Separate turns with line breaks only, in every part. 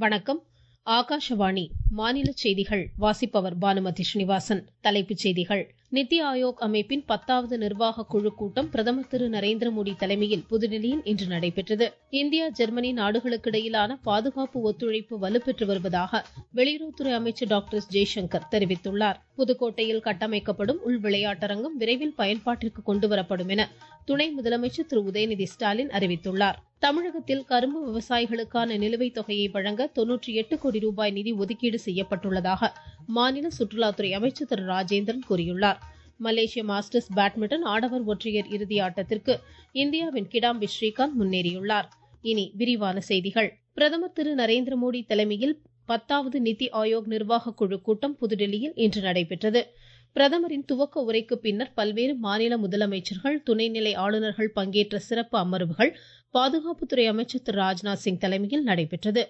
வணக்கம். ஆகாஷவாணி மாநில செய்திகள் வாசிப்பவர் பானுமதி ஸ்ரீனிவாசன். தலைப்புச் செய்திகள். நித்தி ஆயோக் அமைப்பின் 10வது நிர்வாக குழு கூட்டம் பிரதமர் திரு நரேந்திர மோடி தலைமையில் புதுதில்லியில் இன்று நடைபெற்றது. இந்தியா ஜெர்மனி நாடுகளுக்கிடையிலான பாதுகாப்பு ஒத்துழைப்பு வலுப்பெற்று வருவதாக வெளியுறவுத்துறை அமைச்சர் டாக்டர் எஸ். ஜெய்சங்கர் தெரிவித்துள்ளார். புதுக்கோட்டையில் கட்டமைக்கப்படும் உள் விளையாட்டரங்கம் விரைவில் பயன்பாட்டிற்கு கொண்டுவரப்படும் என துணை முதலமைச்சர் திரு உதயநிதி ஸ்டாலின் அறிவித்துள்ளார். தமிழகத்தில் கரும்பு விவசாயிகளுக்கான நிலுவைத் தொகையை வழங்க 98 கோடி ரூபாய் நிதி ஒதுக்கீடு செய்யப்பட்டுள்ளதாக மாநில சுற்றுலாத்துறை அமைச்சர் திரு ராஜேந்திரன் கூறியுள்ளார். மலேசிய மாஸ்டர்ஸ் பேட்மிண்டன் ஆடவர் ஒற்றையர் இறுதி ஆட்டத்திற்கு இந்தியாவின் கிடாம்பி ஸ்ரீகாந்த் முன்னேறியுள்ளார். இனி விரிவான செய்திகள். பிரதமர் திரு நரேந்திர மோடி தலைமையில் 10வது நித்தி ஆயோக் நிர்வாக குழு கூட்டம் புதுதில்லியில் இன்று நடைபெற்றது. பிரதமரின் துவக்க உரைக்கு பின்னர் பல்வேறு மாநில முதலமைச்சர்கள், துணைநிலை ஆளுநர்கள் பங்கேற்ற சிறப்பு அமர்வுகள் பாதுகாப்புத்துறை அமைச்சர் திரு ராஜ்நாத் சிங் தலைமையில் நடைபெற்றது.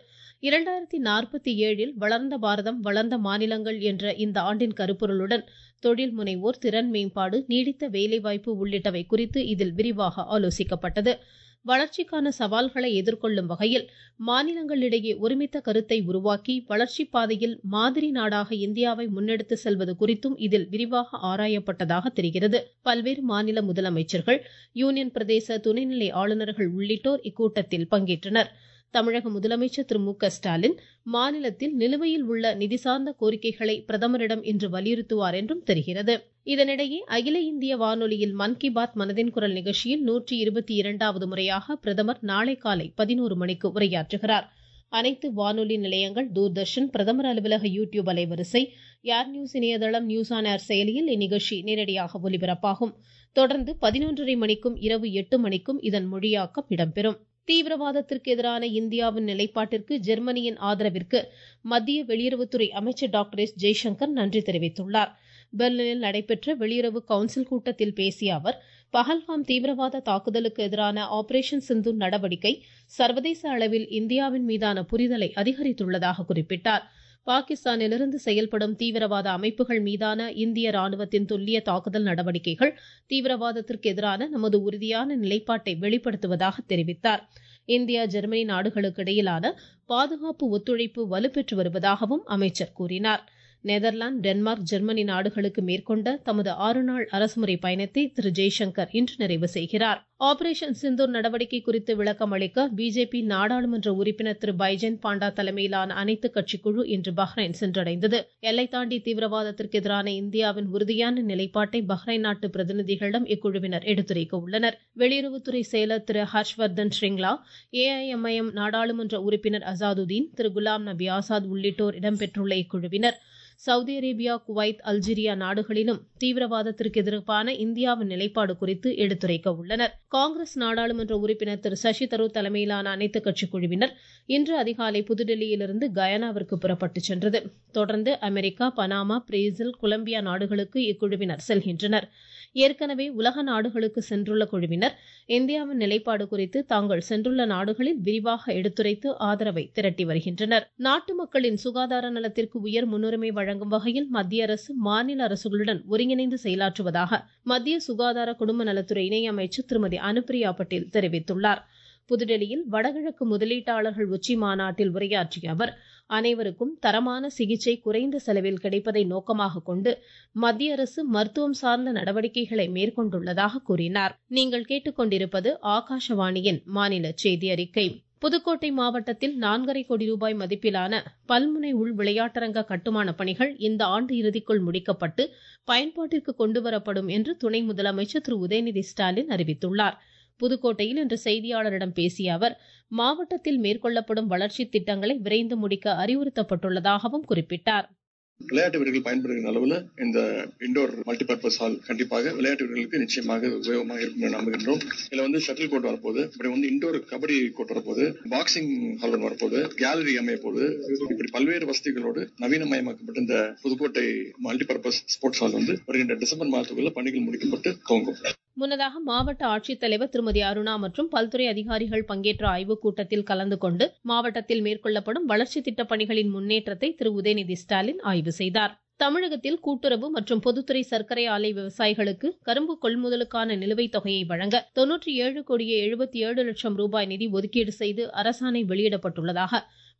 2047 வளர்ந்த பாரதம் வளர்ந்த மாநிலங்கள் என்ற இந்த ஆண்டின் கருப்பொருளுடன் தொழில் முனைவோர், திறன் மேம்பாடு, நீடித்த வேலைவாய்ப்பு உள்ளிட்டவை குறித்து இதில் விரிவாக ஆலோசிக்கப்பட்டது. வளர்ச்சிக்கான சவால்களை எதிர்கொள்ளும் வகையில் மாநிலங்களிடையே ஒருமித்த கருத்தை உருவாக்கி வளர்ச்சி பாதையில் மாதிரி நாடாக இந்தியாவை முன்னெடுத்து செல்வது குறித்தும் இதில் விரிவாக ஆராயப்பட்டதாக தெரிகிறது. பல்வேறு மாநில முதலமைச்சர்கள், யூனியன் பிரதேச துணைநிலை ஆளுநர்கள் உள்ளிட்டோர் இக்கூட்டத்தில் பங்கேற்றனர். தமிழக முதலமைச்சர் திரு மு க ஸ்டாலின் மாநிலத்தில் நிலுவையில் உள்ள நிதி சார்ந்த கோரிக்கைகளை பிரதமரிடம் இன்று வலியுறுத்துவார் என்றும் தெரிகிறது. இதனிடையே அகில இந்திய வானொலியில் மன் கி பாத் மனதின் குரல் நிகழ்ச்சியில் 122வது முறையாக பிரதமர் நாளை காலை 11 மணிக்கு உரையாற்றுகிறார். அனைத்து வானொலி நிலையங்கள், தூர்தர்ஷன், பிரதமர் அலுவலக யூடியூப் அலைவரிசை, ஏர் நியூஸ் இணையதளம், நியூஸ் ஆன் ஏர் செயலியில் இந்நிகழ்ச்சி நேரடியாக ஒலிபரப்பாகும். தொடர்ந்து 11:30 மணிக்கும் இரவு 8 மணிக்கும் இதன் மொழியாக்கம் இடம்பெறும். தீவிரவாதத்திற்கு எதிரான இந்தியாவின் நிலைப்பாட்டிற்கு ஜெர்மனியின் ஆதரவிற்கு மத்திய வெளியுறவுத்துறை அமைச்சர் டாக்டர் எஸ். ஜெய்சங்கர் நன்றி தெரிவித்துள்ளார். பெர்லினில் நடைபெற்ற வெளியுறவு கவுன்சில் கூட்டத்தில் பேசிய அவர், பஹல்காம் தீவிரவாத தாக்குதலுக்கு எதிரான ஆபரேஷன் சிந்தூர் நடவடிக்கை சர்வதேச அளவில் இந்தியாவின் மீதான புரிதலை அதிகரித்துள்ளதாக குறிப்பிட்டார். பாகிஸ்தானிலிருந்து செயல்படும் தீவிரவாத அமைப்புகள் மீதான இந்திய ராணுவத்தின் துல்லிய தாக்குதல் நடவடிக்கைகள் தீவிரவாதத்திற்கு எதிரான நமது உறுதியான நிலைப்பாட்டை வெளிப்படுத்துவதாக தெரிவித்தார். இந்தியா ஜெர்மனி நாடுகளுக்கு இடையிலான பாதுகாப்பு ஒத்துழைப்பு வலுப்பெற்று வருவதாகவும் அமைச்சர் கூறினார். நெதர்லாந்து, டென்மார்க், ஜெர்மனி நாடுகளுக்கு மேற்கொண்ட தமது 6 நாள் அரசுமுறை பயணத்தை திரு ஜெய்சங்கர் இன்று நிறைவு செய்கிறார். ஆபரேஷன் சிந்தூர் நடவடிக்கை குறித்து விளக்கம் அளிக்க பிஜேபி நாடாளுமன்ற உறுப்பினர் திரு பைஜெயந்த் பாண்டா தலைமையிலான அனைத்து கட்சி குழு இன்று பஹ்ரைன் சென்றடைந்தது. எல்லை தாண்டி தீவிரவாதத்திற்கு எதிரான இந்தியாவின் உறுதியான நிலைப்பாட்டை பஹ்ரைன் நாட்டு பிரதிநிதிகளிடம் இக்குழுவினர் எடுத்துரைக்க உள்ளனர். வெளியுறவுத்துறை செயலர் திரு ஹர்ஷ்வர்தன் ஸ்ரிங்லா, AIMIM நாடாளுமன்ற உறுப்பினர் அசாதுதீன், திரு குலாம் நபி ஆசாத் உள்ளிட்டோர் இடம்பெற்றுள்ள இக்குழுவினர் சவுதி அரேபியா, குவைத், அல்ஜீரியா நாடுகளிலும் தீவிரவாதத்திற்கு எதிரான இந்தியாவின் நிலைப்பாடு குறித்து எடுத்துரைக்க உள்ளனர். காங்கிரஸ் நாடாளுமன்ற உறுப்பினர் திரு சசி தரூர் தலைமையிலான அனைத்து கட்சி குழுவினர் இன்று அதிகாலை புதுடெல்லியிலிருந்து கயானாவிற்கு புறப்பட்டு சென்றது. தொடர்ந்து அமெரிக்கா, பனாமா, பிரேசில், கொலம்பியா நாடுகளுக்கு இக்குழுவினர் செல்கின்றனர். ஏற்கனவே உலக நாடுகளுக்கு சென்றுள்ள குழுவினர் இந்தியாவின் நிலைப்பாடு குறித்து தாங்கள் சென்றுள்ள நாடுகளில் விரிவாக எடுத்துரைத்து ஆதரவை திரட்டி வருகின்றனர். நாட்டு மக்களின் சுகாதார நலத்திற்கு உயர் முன்னுரிமை வழங்கும் வகையில் மத்திய அரசு மாநில அரசுகளுடன் ஒருங்கிணைந்து செயலாற்றுவதாக மத்திய சுகாதார குடும்ப நலத்துறை இணை அமைச்சர் திருமதி அனுப்பிரியா பட்டேல் தெரிவித்துள்ளார். புதுடெல்லியில் வடகிழக்கு முதலீட்டாளர்கள் உச்சி மாநாட்டில் உரையாற்றிய அவர், அனைவருக்கும் தரமான சிகிச்சை குறைந்த செலவில் கிடைப்பதை நோக்கமாக கொண்டு மத்திய அரசு மருத்துவம் சார்ந்த நடவடிக்கைகளை மேற்கொண்டுள்ளதாக கூறினார். நீங்கள் கேட்டுக்கொண்டிருப்பது ஆகாஷவாணியின் மாநில செய்தி அறிக்கை. புதுக்கோட்டை மாவட்டத்தில் 4.5 கோடி ரூபாய் மதிப்பிலான பல்முனை உள் விளையாட்டரங்க கட்டுமான பணிகள் இந்த ஆண்டு இறுதிக்குள் முடிக்கப்பட்டு பயன்பாட்டிற்கு கொண்டுவரப்படும் என்று துணை முதலமைச்சர் திரு உதயநிதி ஸ்டாலின் அறிவித்துள்ளார். புதுக்கோட்டையில் இன்று செய்தியாளரிடம் பேசிய அவர், மாவட்டத்தில் மேற்கொள்ளப்படும் வளர்ச்சி திட்டங்களை விரைந்து முடிக்க அறிவுறுத்தப்பட்டுள்ளதாகவும் குறிப்பிட்டார்.
விளையாட்டு வீரர்கள் பயன்படுகிற அளவுல இந்த இண்டோர் மல்டிபர்பஸ் ஹால் கண்டிப்பாக விளையாட்டு வீரர்களுக்கு நிச்சயமாக உபயோகமாக இருக்கும் என்று நம்புகின்றோம். இதுல ஷட்டில் கோர்ட் வரப்போகுது, இப்படி இண்டோர் கபடி கோர்ட் வரப்போகுது, பாக்ஸிங் ஹால் வரப்போகுது, கேலரி அமைய போகுது. இப்படி பல்வேறு வசதிகளோடு நவீனமயமாக்கப்பட்ட இந்த புதுக்கோட்டை மல்டிபர்பஸ் ஸ்போர்ட்ஸ் ஹால் வருகின்ற டிசம்பர் மாதத்துக்குள்ள பணிகள் முடிக்கப்பட்டு துவங்கும்.
முன்னதாக மாவட்ட ஆட்சித்தலைவர் திருமதி அருணா மற்றும் பல்துறை அதிகாரிகள் பங்கேற்ற ஆய்வுக் கூட்டத்தில் கலந்து கொண்டு மாவட்டத்தில் மேற்கொள்ளப்படும் வளர்ச்சி திட்ட பணிகளின் முன்னேற்றத்தை திரு உதயநிதி ஸ்டாலின் ஆய்வு செய்தார். தமிழகத்தில் கூட்டுறவு மற்றும் பொதுத்துறை சர்க்கரை ஆலை விவசாயிகளுக்கு கரும்பு கொள்முதலுக்கான நிலுவைத் தொகையை வழங்க 97 கோடியே 77 லட்சம் ரூபாய் நிதி ஒதுக்கீடு செய்து அரசாணை வெளியிடப்பட்டுள்ளதாக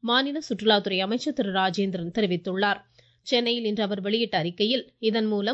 மாநில சுற்றுலாத்துறை அமைச்சர் திரு ராஜேந்திரன் தெரிவித்துள்ளார். சென்னையில் இன்று அவர் வெளியிட்ட அறிக்கையில் இதன் மூலம்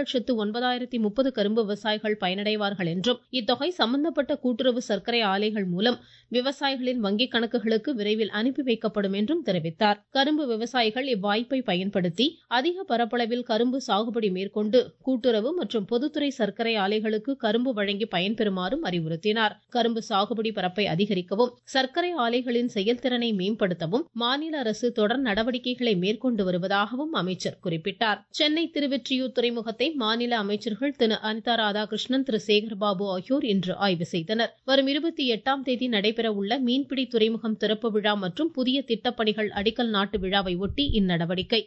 6,09,030 கரும்பு விவசாயிகள் பயனடைவார்கள் என்றும் இத்தொகை சம்பந்தப்பட்ட கூட்டுறவு சர்க்கரை ஆலைகள் மூலம் விவசாயிகளின் வங்கிக் கணக்குகளுக்கு விரைவில் அனுப்பி வைக்கப்படும் என்றும் தெரிவித்தார். கரும்பு விவசாயிகள் இவ்வாய்ப்பை பயன்படுத்தி அதிக பரப்பளவில் கரும்பு சாகுபடி மேற்கொண்டு கூட்டுறவு மற்றும் பொதுத்துறை சர்க்கரை ஆலைகளுக்கு கரும்பு வழங்கி பயன்பெறுமாறும் அறிவுறுத்தினார். கரும்பு சாகுபடி பரப்பை அதிகரிக்கவும் சர்க்கரை ஆலைகளின் செயல்திறனை மேம்படுத்தவும் மாநில அரசு தொடர் நடவடிக்கைகளை மேற்கொண்டு வருவதாகவும் அமைச்சர் குறிப்பிட்டார். சென்னை திருவெற்றியூர் துறைமுகத்தை மாநில அமைச்சர்கள் திரு அனிதா ராதாகிருஷ்ணன், திரு சேகர்பாபு ஆகியோர் இன்று ஆய்வு செய்தனர். வரும் 28ஆம் தேதி நடைபெற உள்ள மீன்பிடி துறைமுகம் திறப்பு விழா மற்றும் புதிய திட்டப்பணிகள் அடிக்கல் நாட்டு விழாவை ஒட்டி இந்நடவடிக்கை.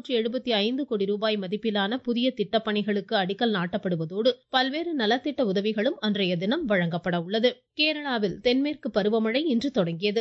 275 கோடி ரூபாய் மதிப்பிலான புதிய திட்டப்பணிகளுக்கு அடிக்கல் நாட்டப்படுவதோடு பல்வேறு நலத்திட்ட உதவிகளும் அன்றைய தினம் வழங்கப்பட உள்ளது. கேரளாவில் தென்மேற்கு பருவமழை இன்று தொடங்கியது.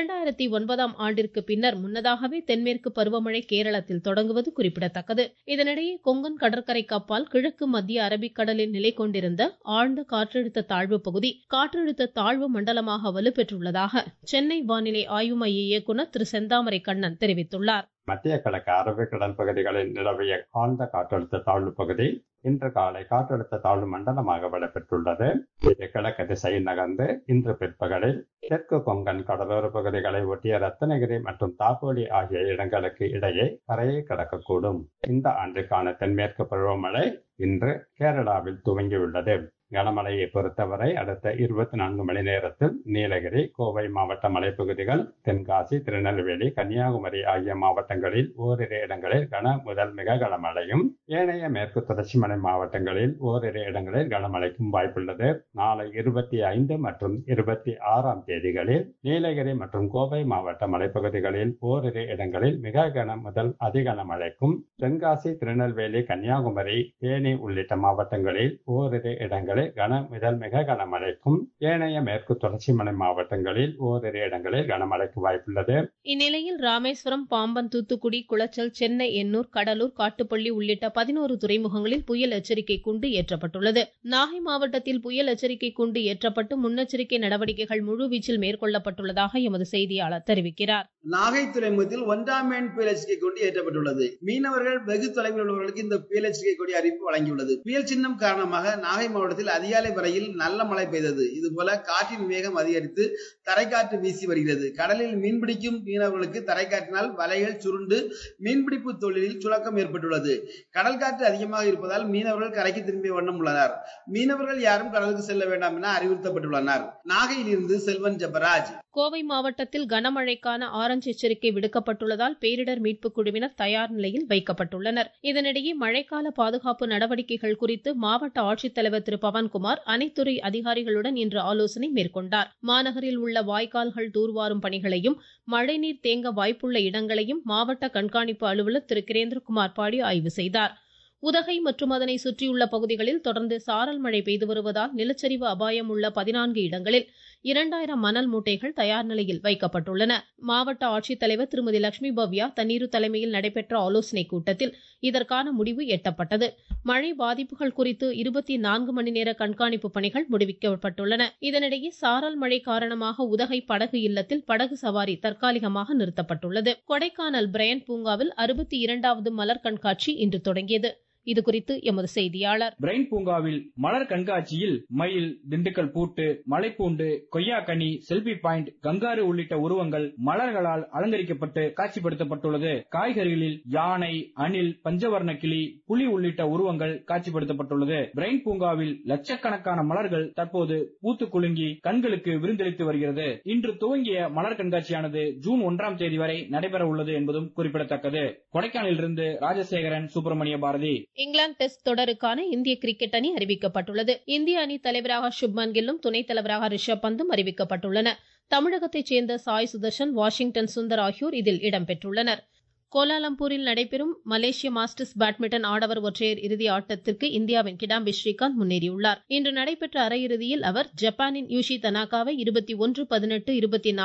2009ஆம் ஆண்டிற்கு பின்னர் முன்னதாகவே தென்மேற்கு பருவமழை கேரளத்தில் தொடங்குவது குறிப்பிடத்தக்கது. இதனிடையே கொங்கன் கடற்கரைக்கு அப்பால் கிழக்கு மத்திய அரபிக்கடலில் நிலை கொண்டிருந்த ஆழ்ந்த காற்றழுத்த தாழ்வு பகுதி காற்றழுத்த தாழ்வு மண்டலமாக வலுப்பெற்றுள்ளதாக சென்னை வானிலை ஆய்வு மைய இயக்குநர் திரு செந்தாமரை கண்ணன் தெரிவித்துள்ளார்.
மத்திய கிழக்கு அரபிக்கடல் பகுதிகளில் நிலவிய ஆழ்ந்த காற்றழுத்த தாழ்வு பகுதி இன்று காலை காற்றழுத்த தாழ்வு மண்டலமாக வலுப்பெற்றுள்ளது. இது கிழக்கு திசையில் நகர்ந்து இன்று பிற்பகலில் தெற்கு கொங்கன் கடலோர பகுதிகளை ஒட்டிய ரத்னகிரி மற்றும் தாப்போலி ஆகிய இடங்களுக்கு இடையே கரையை கடக்கக்கூடும். இந்த ஆண்டுக்கான தென்மேற்கு பருவமழை இன்று கேரளாவில் துவங்கியுள்ளது. கனமழையை பொறுத்தவரை அடுத்த 24 மணி நேரத்தில் நீலகிரி, கோவை மாவட்ட மலைப்பகுதிகள், தென்காசி, திருநெல்வேலி, கன்னியாகுமரி ஆகிய மாவட்டங்களில் ஓரிரு இடங்களில் கன முதல் மிக கனமழையும், ஏனைய மேற்கு தொடர்ச்சி மலை மாவட்டங்களில் ஓரிரு இடங்களில் கனமழைக்கும் வாய்ப்புள்ளது. நாளை 25 மற்றும் 26ஆம் தேதிகளில் நீலகிரி மற்றும் கோவை மாவட்ட மலைப்பகுதிகளில் ஓரிரு இடங்களில் மிக கன முதல் அதிகன மழைக்கும், தென்காசி, திருநெல்வேலி, கன்னியாகுமரி, தேனி உள்ளிட்ட மாவட்டங்களில் ஓரிரு இடங்களில் கன முதல் மிக கனமழைக்கும், ஏனைய மேற்கு தொடர்ச்சி மலை மாவட்டங்களில் ஓரிரு இடங்களில் கனமழைக்கு வாய்ப்புள்ளது.
இந்நிலையில் ராமேஸ்வரம், பாம்பன், தூத்துக்குடி, குளச்சல், சென்னை, எண்ணூர், கடலூர், காட்டுப்பள்ளி உள்ளிட்ட 11 துறைமுகங்களில் புயல் எச்சரிக்கை கூண்டு ஏற்றப்பட்டுள்ளது. நாகை மாவட்டத்தில் புயல் எச்சரிக்கை கூண்டு ஏற்றப்பட்டு முன்னெச்சரிக்கை நடவடிக்கைகள் முழுவீச்சில் மேற்கொள்ளப்பட்டுள்ளதாக எமது செய்தியாளர் தெரிவிக்கிறார்.
நாகை துறைமுகத்தில் 1ஆம் எண் புயல் எச்சரிக்கை கொடி ஏற்றப்பட்டுள்ளது. மீனவர்கள் வெகு தொலைவில் உள்ளவர்களுக்கு இந்த புயல் எச்சரிக்கை கொடி அறிவிப்பு வழங்கியுள்ளது. புயல் சின்னம் காரணமாக நாகை மாவட்டத்தில் அதிகாலை வரையில் நல்ல மழை பெய்தது. இதுபோல காற்றின் வேகம் அதிகரித்து தரைக்காற்று வீசி வருகிறது. கடலில் மீன்பிடிக்கும் மீனவர்களுக்கு தரைக்காற்றினால் வலைகள் சுருண்டு மீன்பிடிப்பு தொழிலில் சுணக்கம் ஏற்பட்டுள்ளது. கடல் காற்று அதிகமாக இருப்பதால் மீனவர்கள் கரைக்கு திரும்பிய வண்ணம் உள்ளனர். மீனவர்கள் யாரும் கடலுக்கு செல்ல வேண்டாம் என அறிவுறுத்தப்பட்டுள்ளனர். நாகையில் இருந்து செல்வன் ஜெபராஜ்.
கோவை மாவட்டத்தில் கனமழைக்கான ஆரஞ்சு எச்சரிக்கை விடுக்கப்பட்டுள்ளதால் பேரிடர் மீட்பு குழுவினர் தயார் நிலையில் வைக்கப்பட்டுள்ளனர். இதனிடையே மழைக்கால பாதுகாப்பு நடவடிக்கைகள் குறித்து மாவட்ட ஆட்சித்தலைவர் திரு பவன்குமார் அனைத்துறை அதிகாரிகளுடன் இன்று ஆலோசனை மேற்கொண்டார். மாநகரில் உள்ள வாய்க்கால்கள் தூர்வாரும் பணிகளையும் மழைநீர் தேங்க வாய்ப்புள்ள இடங்களையும் மாவட்ட கண்காணிப்பு அலுவலர் திரு கிரேந்திரகுமார் பாடி ஆய்வு செய்தார். உதகை மற்றும் அதனை சுற்றியுள்ள பகுதிகளில் தொடர்ந்து சாரல் மழை பெய்து வருவதால் நிலச்சரிவு அபாயம் உள்ள 14 இடங்களில் 2000 மணல் மூட்டைகள் தயார் நிலையில் வைக்கப்பட்டுள்ளன. மாவட்ட ஆட்சித்தலைவர் திருமதி லட்சுமி பவ்யா தண்ணீரு தலைமையில் நடைபெற்ற ஆலோசனைக் கூட்டத்தில் இதற்கான முடிவு எட்டப்பட்டது. மழை பாதிப்புகள் குறித்து 24 மணி நேர கண்காணிப்பு பணிகள் முடிவிக்கப்பட்டுள்ளன. இதனிடையே சாரல் மழை காரணமாக உதகை படகு இல்லத்தில் படகு சவாரி தற்காலிகமாக நிறுத்தப்பட்டுள்ளது. கொடைக்கானல் பிரையன் பூங்காவில் 62வது மலர் கண்காட்சி இன்று தொடங்கியது. இதுகுறித்து எமது செய்தியாளர்.
பிரைன் பூங்காவில் மலர் கண்காட்சியில் மயில், திண்டுக்கல் பூட்டு, மலைப்பூண்டு, கொய்யாக்கனி, செல்பி பாயிண்ட், கங்காரு உள்ளிட்ட உருவங்கள் மலர்களால் அலங்கரிக்கப்பட்டு காட்சிப்படுத்தப்பட்டுள்ளது. காய்கறிகளில் யானை, அணில், பஞ்சவர்ண கிளி, புலி உள்ளிட்ட உருவங்கள் காட்சிப்படுத்தப்பட்டுள்ளது. பிரைன் பூங்காவில் லட்சக்கணக்கான மலர்கள் தற்போது பூத்து குலுங்கி கண்களுக்கு விருந்தளித்து வருகிறது. இன்று துவங்கிய மலர் கண்காட்சியானது ஜூன் 1ஆம் தேதி வரை நடைபெற உள்ளது என்பதும் குறிப்பிடத்தக்கது. கொடைக்கானலிலிருந்து ராஜசேகரன், சுப்பிரமணிய பாரதி.
இங்கிலாந்து டெஸ்ட் தொடருக்கான இந்திய கிரிக்கெட் அணி அறிவிக்கப்பட்டுள்ளது. இந்திய அணி தலைவராக சுப்மன் கில்லும் துணைத் தலைவராக ரிஷப் பந்தும் அறிவிக்கப்பட்டுள்ளனர். தமிழகத்தைச் சேர்ந்த சாய் சுதர்ஷன், வாஷிங்டன் சுந்தர் ஆகியோர் இதில் இடம்பெற்றுள்ளனர். கோலாலம்பூரில் நடைபெறும் மலேசிய மாஸ்டர்ஸ் பேட்மிண்டன் ஆடவர் ஒற்றையர் இறுதி ஆட்டத்திற்கு இந்தியாவின் கிடாம்பி ஸ்ரீகாந்த் முன்னேறியுள்ளார். இன்று நடைபெற்ற அரையிறுதியில் அவர் ஜப்பானின் யூஷி தனாகாவை 21-18,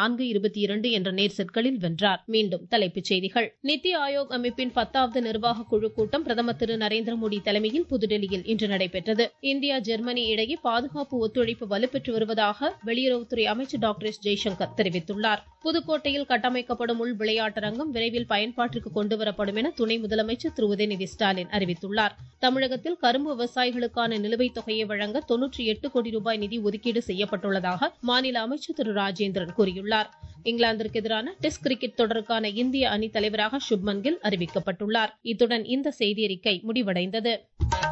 24-22 என்ற நேர் செட்களில் வென்றார். மீண்டும் தலைப்புச் செய்திகள். நித்தி ஆயோக் அமைப்பின் 10வது நிர்வாக குழு கூட்டம் பிரதமர் திரு நரேந்திர மோடி தலைமையில் புதுடெல்லியில் இன்று நடைபெற்றது. இந்தியா, ஜெர்மனி இடையே பாதுகாப்பு ஒத்துழைப்பு வலுப்பெற்று வருவதாக வெளியுறவுத்துறை அமைச்சர் டாக்டர் எஸ். ஜெய்சங்கர் தெரிவித்துள்ளார். புதுக்கோட்டையில் கட்டமைக்கப்படும் உள் விளையாட்டரங்கம் விரைவில் பயன்பாட்டிற்கு கொண்டுவரப்படும் என துணை முதலமைச்சர் திரு உதயநிதி ஸ்டாலின் அறிவித்துள்ளார். தமிழகத்தில் கரும்பு விவசாயிகளுக்கான நிலுவைத் தொகையை வழங்க 98 கோடி ரூபாய் நிதி ஒதுக்கீடு செய்யப்பட்டுள்ளதாக மாநில அமைச்சர் திரு ராஜேந்திரன் கூறியுள்ளார். இங்கிலாந்திற்கு எதிரான டெஸ்ட் கிரிக்கெட் தொடருக்கான இந்திய அணி தலைவராக சுப்மன் கில் அறிவிக்கப்பட்டுள்ளார். இத்துடன் இந்த செய்தியறிக்கை முடிவடைந்தது.